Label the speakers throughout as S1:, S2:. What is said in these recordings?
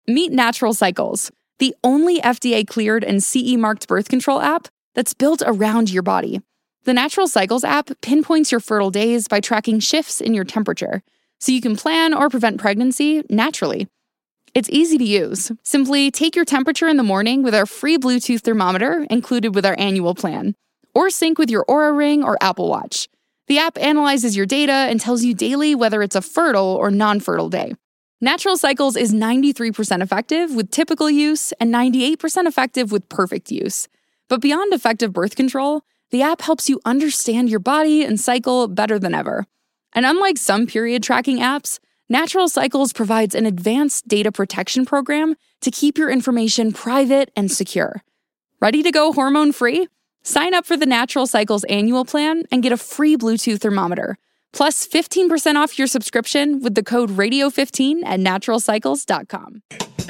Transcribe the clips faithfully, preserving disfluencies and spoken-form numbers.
S1: Meet Natural Cycles, the only F D A-cleared and C E-marked birth control app that's built around your body. The Natural Cycles app pinpoints your fertile days by tracking shifts in your temperature, so you can plan or prevent pregnancy naturally. It's easy to use. Simply take your temperature in the morning with our free Bluetooth thermometer included with our annual plan, or sync with your Oura Ring or Apple Watch. The app analyzes your data and tells you daily whether it's a fertile or non-fertile day. Natural Cycles is ninety-three percent effective with typical use and ninety-eight percent effective with perfect use. But beyond effective birth control, the app helps you understand your body and cycle better than ever. And unlike some period tracking apps, Natural Cycles provides an advanced data protection program to keep your information private and secure. Ready to go hormone-free? Sign up for the Natural Cycles annual plan and get a free Bluetooth thermometer, plus fifteen percent off your subscription with the code radio fifteen at natural cycles dot com.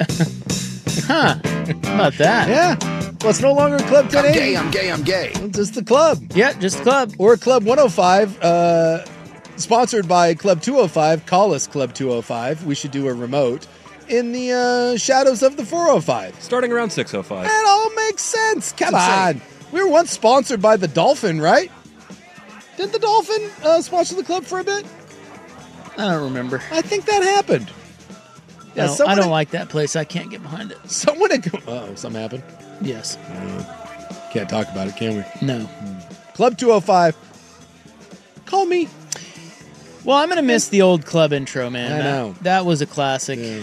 S2: Huh. How about that?
S3: Yeah. Well, it's no longer Club ten eighty.
S4: I'm gay, I'm gay, I'm gay.
S3: It's just the club.
S2: Yeah, just the club.
S3: Or Club one oh five, uh, sponsored by Club two oh five. Call us Club two oh five. We should do a remote in the uh, shadows of the four oh five.
S5: Starting around six oh five.
S3: That all makes sense. Come
S5: It's
S3: on.
S5: insane.
S3: We were once sponsored by the Dolphin, right? Didn't the Dolphin uh, sponsor the club for a bit?
S2: I don't remember.
S3: I think that happened.
S2: Yeah, I don't, I
S3: someone
S2: don't
S3: had-
S2: like that place. I can't get behind it.
S3: Someone had... Uh-oh, something happened?
S2: Yes.
S3: Uh, can't talk about it, can we?
S2: No.
S3: Club two oh five. Call me.
S2: Well, I'm going to miss the old club intro, man.
S3: I
S2: That-
S3: know.
S2: That was a classic.
S3: Yeah.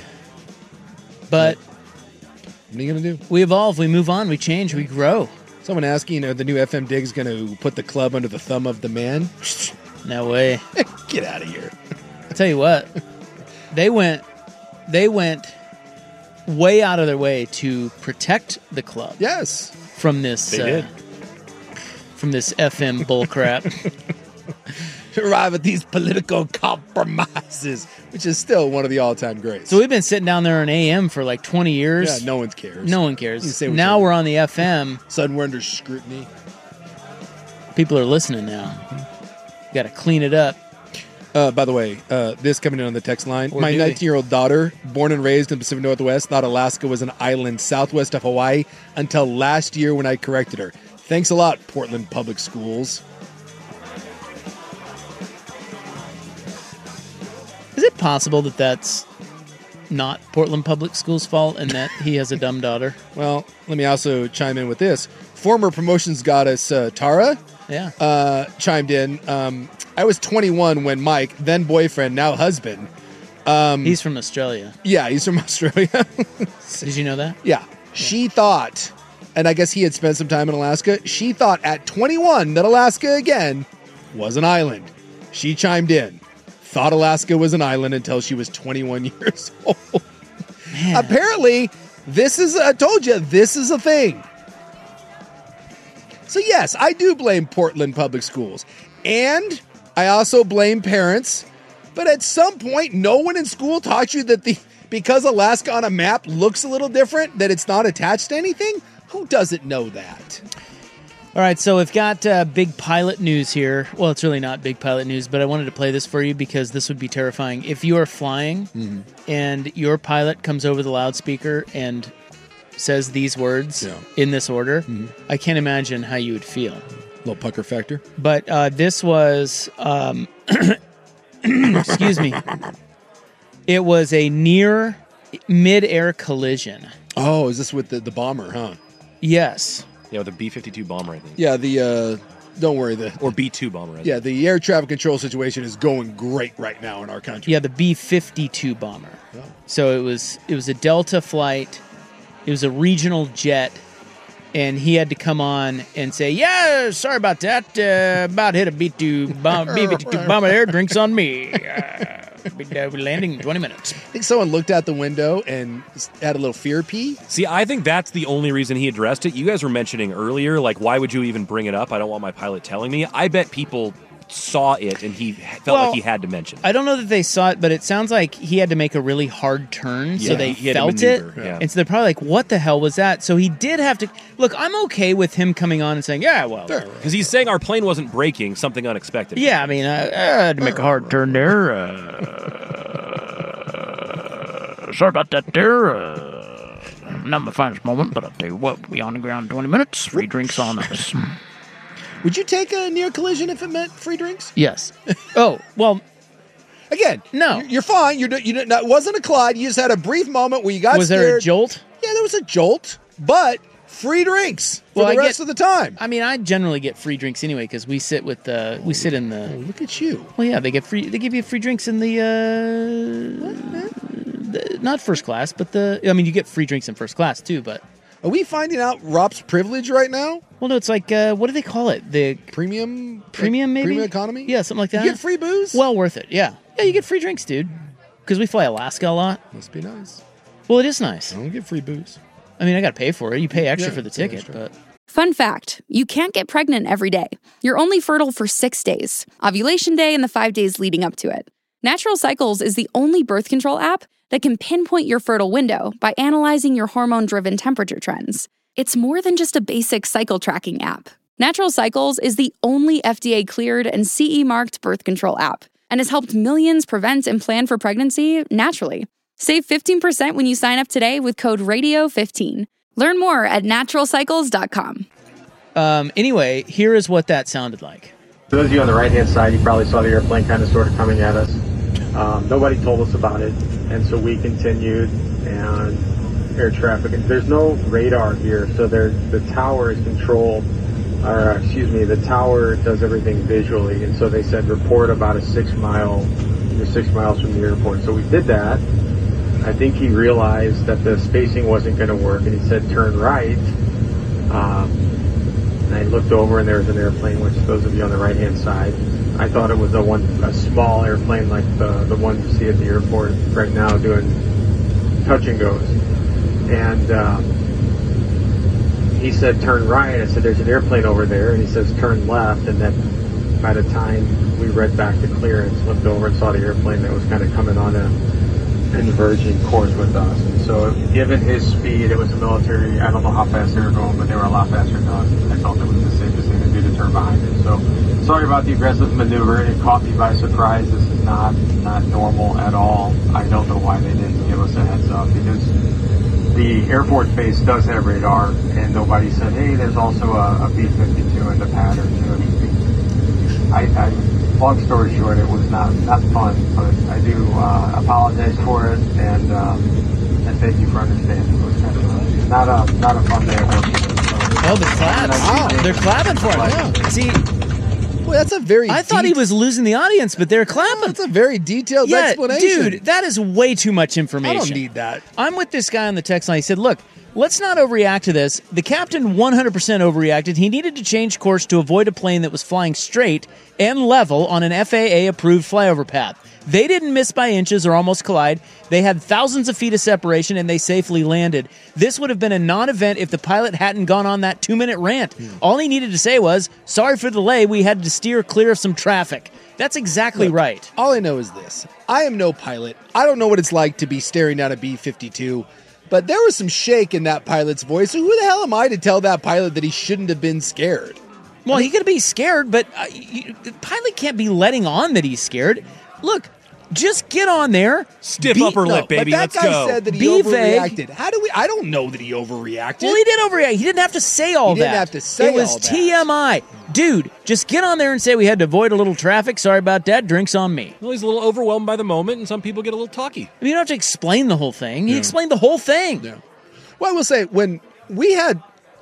S2: But
S3: What are you going to do?
S2: we evolve, we move on, we change, we grow.
S3: Someone asking, are the new F M Dig's going to put the club under the thumb of the man?
S2: No way.
S3: Get out of here.
S2: I'll tell you what. They went they went way out of their way to protect the club
S3: Yes.
S2: from this
S5: They
S2: uh,
S5: did.
S2: from this F M bullcrap.
S3: To arrive at these political compromises, which is still one of the all-time greats.
S2: So we've been sitting down there on A M for like twenty years.
S3: yeah, no one cares.
S2: No one
S3: You
S2: cares.
S3: say what
S2: Now
S3: you
S2: we're on the F M.
S3: Sudden we're under scrutiny.
S2: People are listening now. Got to clean it up.
S3: Uh, by the way, uh, this coming in on the text line.
S2: Or
S3: My
S2: do they?
S3: nineteen-year-old daughter, born and raised in the Pacific Northwest, thought Alaska was an island southwest of Hawaii until last year when I corrected her. Thanks a lot, Portland Public Schools.
S2: Is it possible that that's not Portland Public Schools' fault and that he has a dumb daughter?
S3: Well, let me also chime in with this. Former promotions goddess uh, Tara
S2: Yeah.
S3: uh, chimed in. Um, I was twenty-one when Mike, then boyfriend, now husband. Um,
S2: He's from Australia.
S3: yeah, he's from Australia.
S2: Did you know that?
S3: Yeah. She thought, and I guess he had spent some time in Alaska, she thought at twenty-one that Alaska, again, was an island. She chimed in. Thought Alaska was an island until she was twenty-one years old.
S2: Man.
S3: Apparently, this is, I told you, this is a thing. So yes, I do blame Portland Public Schools. And I also blame parents. But at some point, no one in school taught you that the because Alaska on a map looks a little different, that it's not attached to anything? Who doesn't know that?
S2: All right, so we've got uh, big pilot news here. Well, it's really not big pilot news, but I wanted to play this for you because this would be terrifying. If you are flying
S3: Mm-hmm.
S2: and your pilot comes over the loudspeaker and says these words
S3: Yeah.
S2: in this order,
S3: Mm-hmm.
S2: I can't imagine how you would feel.
S3: Little pucker factor.
S2: But uh, this was, um, excuse me, it was a near mid-air collision.
S3: Oh, is this with the, the bomber, huh?
S2: Yes.
S5: Yeah, with a B fifty-two bomber, I think.
S3: Yeah, the, uh, don't worry, the,
S5: Or B two bomber, I think.
S3: yeah, the air traffic control situation is going great right now in our country.
S2: Yeah, the B fifty-two bomber.
S3: Oh.
S2: So it was it was a Delta flight. It was a regional jet, and he had to come on and say, "Yeah, sorry about that. Uh, about hit a B two bomb, B fifty-two bomber there. Drinks on me. Uh, be, uh, be landing in twenty minutes."
S3: I think someone looked out the window and had a little fear pee.
S5: See, I think that's the only reason he addressed it. You guys were mentioning earlier, like, why would you even bring it up? I don't want my pilot telling me. I bet people saw it and he felt
S2: Well,
S5: like he had to mention it.
S2: I don't know that they saw it, but it sounds like he had to make a really hard turn, so
S5: Yeah,
S2: they
S5: he had to
S2: felt it.
S5: maneuver, yeah.
S2: And so they're probably like, what the hell was that? So he did have to... Look, I'm okay with him coming on and saying, yeah, well...
S5: Because he's saying our plane wasn't breaking, something unexpected.
S2: Yeah, I mean, I, I had to make a hard turn there. Uh, sorry about that there. Uh, not my finest moment, but I'll tell you what, we on the ground twenty minutes, free drinks on us.
S3: Would you take a near collision if it meant free drinks?
S2: Yes. Oh, well,
S3: again,
S2: no.
S3: You're, you're fine. You're, you It wasn't a collide. You just had a brief moment where you got
S2: was
S3: scared.
S2: Was there a jolt?
S3: Yeah, there was a jolt, but free drinks for
S2: well,
S3: the
S2: I
S3: rest
S2: get,
S3: of the time.
S2: I mean, I generally get free drinks anyway because we sit with the we sit in the.
S3: Oh, look at you.
S2: Well, yeah, they get free. They give you free drinks in the, uh, the not first class, but the. I mean, you get free drinks in first class too, but.
S3: Are we finding out Rob's privilege right now?
S2: Well, no, it's like uh, what do they call it? The
S3: premium,
S2: premium, maybe
S3: premium economy.
S2: Yeah, something like that.
S3: You get free booze.
S2: Well worth it. Yeah, yeah, you get free drinks, dude. Because we fly Alaska a lot.
S3: Must be nice.
S2: Well, it is nice.
S3: I don't get free booze.
S2: I mean, I got to pay for it. You pay extra
S3: yeah,
S2: for the ticket, but.
S1: Fun fact, you can't get pregnant every day. You're only fertile for six days, ovulation day and the five days leading up to it. Natural Cycles is the only birth control app that can pinpoint your fertile window by analyzing your hormone-driven temperature trends. It's more than just a basic cycle tracking app. Natural Cycles is the only F D A-cleared and C E-marked birth control app and has helped millions prevent and plan for pregnancy naturally. Save fifteen percent when you sign up today with code radio fifteen. Learn more at natural cycles dot com.
S2: Um, anyway, here is what that sounded like.
S4: For those of you on the right-hand side, you probably saw the airplane kind of sort of coming at us. Um, nobody told us about it, and so we continued, and air traffic. There's no radar here, so there, the tower is controlled, or uh, excuse me, the tower does everything visually, and so they said report about a six mile, you're six miles from the airport. So we did that. I think he realized that the spacing wasn't going to work, and he said turn right. Um, and I looked over, and there was an airplane, which those of you on the right-hand side, I thought it was a one, a small airplane like the the one you see at the airport right now doing touch and goes. And um, he said, turn right. I said, there's an airplane over there. And he says, turn left. And then by the time we read back the clearance, looked over and saw the airplane that was kind of coming on a converging course with us. And so given his speed, it was a military, I don't know how fast they were going, but they were a lot faster than us. I felt it was the safest thing to do to turn behind it. So sorry about the aggressive maneuver. It caught me by surprise. This is not, not normal at all. I don't know why they didn't give us a heads up, because the Air Force Base does have radar, and nobody said, hey, there's also a, a B fifty-two in the pattern. I, I, long story short, it was not, not fun, but I do uh, apologize for it, and um, and thank you for understanding. It was kind of a, not a not a fun day at work.
S2: Oh, the claps! Wow. They're clapping for him. Yeah. See,
S3: well, that's a very.
S2: I thought he was losing the audience, but they're clapping.
S3: Oh, that's a very detailed
S2: yeah,
S3: explanation,
S2: dude. That is way too much information.
S3: I don't need that.
S2: I'm with this guy on the text line. He said, "Look, let's not overreact to this. The captain one hundred percent overreacted. He needed to change course to avoid a plane that was flying straight and level on an F A A-approved flyover path. They didn't miss by inches or almost collide. They had thousands of feet of separation, and they safely landed. This would have been a non-event if the pilot hadn't gone on that two-minute rant. Mm. All he needed to say was, sorry for the delay, we had to steer clear of some traffic. That's exactly
S3: Look,
S2: right.
S3: All I know is this. I am no pilot. I don't know what it's like to be staring down a B fifty-two, but there was some shake in that pilot's voice. So who the hell am I to tell that pilot that he shouldn't have been scared?
S2: Well, I mean, he could be scared, but uh, you, the pilot can't be letting on that he's scared. Look, just get on there.
S5: Stiff
S2: be,
S5: upper
S3: no,
S5: lip, baby.
S3: But that
S5: Let's
S3: guy
S5: go.
S3: said that he
S2: Be
S3: overreacted.
S2: vague.
S3: How do we? I don't know that he overreacted.
S2: Well, he did overreact. He didn't have to say all
S3: he
S2: that.
S3: He didn't have to say
S2: all that. It was
S3: all that.
S2: T M I. Dude, just get on there and say we had to avoid a little traffic. Sorry about that. Drinks on me.
S5: Well, he's a little overwhelmed by the moment, and some people get a little talky.
S2: I mean, you don't have to explain the whole thing. He
S3: Yeah.
S2: explained the whole thing.
S3: Yeah. Well, I will say, when we had,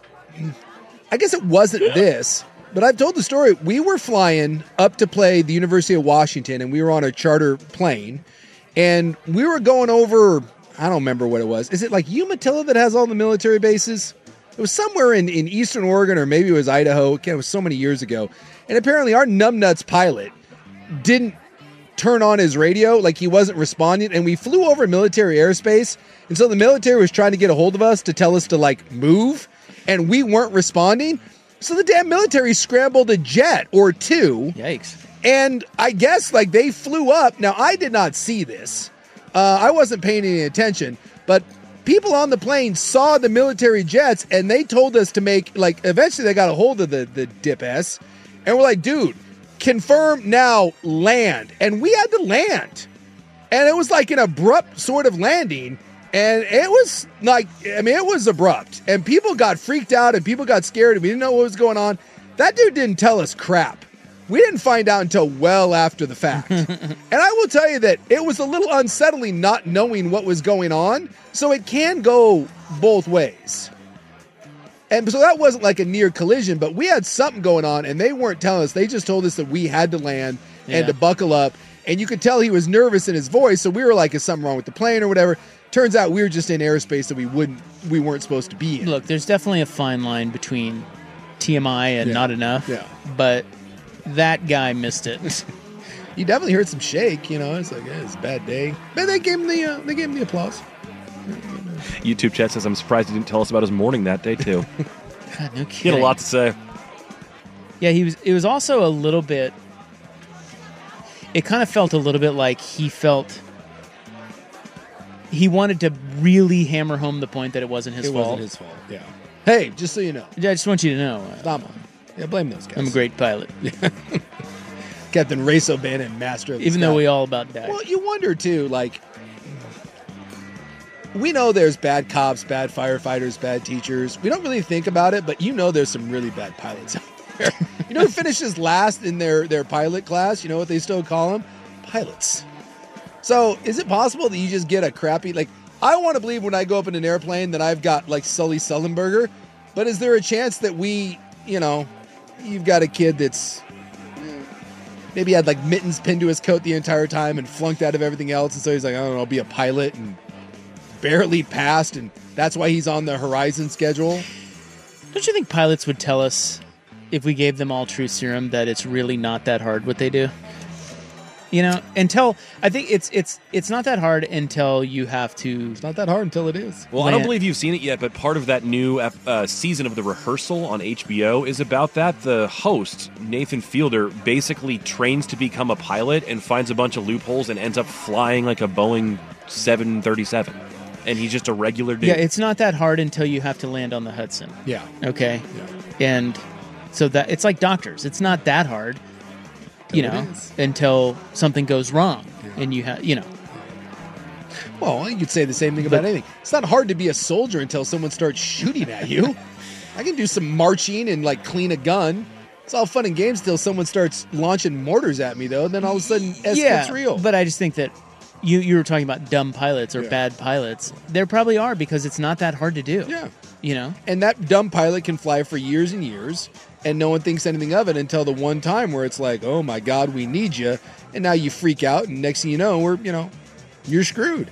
S3: I guess it wasn't this, but I've told the story. We were flying up to play the University of Washington, and we were on a charter plane, and we were going over, I don't remember what it was. Is it like Umatilla that has all the military bases? It was somewhere in, in Eastern Oregon, or maybe it was Idaho. It was so many years ago. And apparently our numbnuts pilot didn't turn on his radio, like he wasn't responding, and we flew over military airspace, and so the military was trying to get a hold of us to tell us to, like, move, and we weren't responding. So the damn military scrambled a jet or two.
S2: Yikes.
S3: And I guess, like, they flew up. Now, I did not see this. Uh, I wasn't paying any attention. But people on the plane saw the military jets, and they told us to make, like, eventually they got a hold of the, the dip S. And we're like, dude, confirm now, land. And we had to land. And it was like an abrupt sort of landing. And it was like, I mean, it was abrupt. And people got freaked out and people got scared and we didn't know what was going on. That dude didn't tell us crap. We didn't find out until well after the fact. And I will tell you that it was a little unsettling not knowing what was going on. So it can go both ways. And so that wasn't like a near collision, but we had something going on and they weren't telling us. They just told us that we had to land and
S2: Yeah.
S3: to buckle up. And you could tell he was nervous in his voice. So we were like, is something wrong with the plane or whatever? Turns out we were just in airspace that we wouldn't, we weren't supposed to be in.
S2: Look, there's definitely a fine line between T M I and
S3: Yeah.
S2: not enough.
S3: Yeah.
S2: But that guy missed it.
S3: You definitely heard some shake, you know. It's like, eh, it's a bad day. But they gave him the, uh, they gave him the applause.
S5: YouTube chat says, I'm surprised he didn't tell us about his morning that day, too.
S2: God, no
S5: He
S2: kidding.
S5: had a lot to say.
S2: Yeah, he was. It was also a little bit. It kind of felt a little bit like he felt. He wanted to really hammer home the point that it wasn't his
S3: It
S2: fault.
S3: wasn't his fault, yeah. Hey, just so you know.
S2: I just want you to know. uh,
S3: Not mine. Yeah, blame those guys.
S2: I'm a great pilot,
S3: Captain Race O'Bannon, master of the
S2: even though
S3: sky.
S2: we all about died.
S3: Well, you wonder, too, like, we know there's bad cops, bad firefighters, bad teachers. We don't really think about it, but you know there's some really bad pilots out there. You know who finishes last in their, their pilot class? You know what they still call them? Pilots. So is it possible that you just get a crappy, like, I want to believe when I go up in an airplane that I've got, like, Sully Sullenberger, but is there a chance that we, you know, you've got a kid that's maybe had, like, mittens pinned to his coat the entire time and flunked out of everything else, and so he's like, I don't know, I'll be a pilot, and barely passed, and that's why he's on the Horizon schedule.
S2: Don't you think pilots would tell us if we gave them all truth serum that it's really not that hard what they do? You know, until I think it's it's it's not that hard until you have to.
S3: It's not that hard until it is.
S5: Well, I don't
S2: Land.
S5: believe you've seen it yet, but part of that new uh, season of The Rehearsal on H B O is about that. The host, Nathan Fielder, basically trains to become a pilot and finds a bunch of loopholes and ends up flying like a Boeing seven thirty-seven. And he's just a regular dude.
S2: Yeah, it's not that hard until you have to land on the Hudson.
S3: Yeah.
S2: Okay,
S3: Yeah.
S2: and so that it's like doctors. It's not that hard, you
S3: Till it
S2: know,
S3: is.
S2: until something goes wrong,
S3: Yeah.
S2: and you have, you know.
S3: Well, you could say the same thing about anything. It's not hard to be a soldier until someone starts shooting at you. I can do some marching and, like, clean a gun. It's all fun and games till someone starts launching mortars at me, though. Then all of a sudden, S
S2: yeah,
S3: gets real.
S2: but I just think that you you were talking about dumb pilots or
S3: Yeah.
S2: bad pilots. There probably are because it's not that hard to do.
S3: yeah.
S2: You know.
S3: And that dumb pilot can fly for years and years, and no one thinks anything of it until the one time where it's like, oh my God, we need you. And now you freak out, and next thing you know, we're, you know, you're screwed.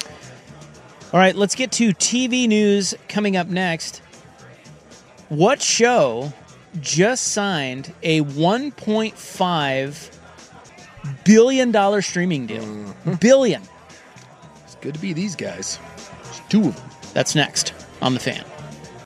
S2: All right, let's get to T V news coming up next. What show just signed a one point five billion dollars streaming deal? Billion.
S3: It's good to be these guys. There's two of them.
S2: That's next on The Fan.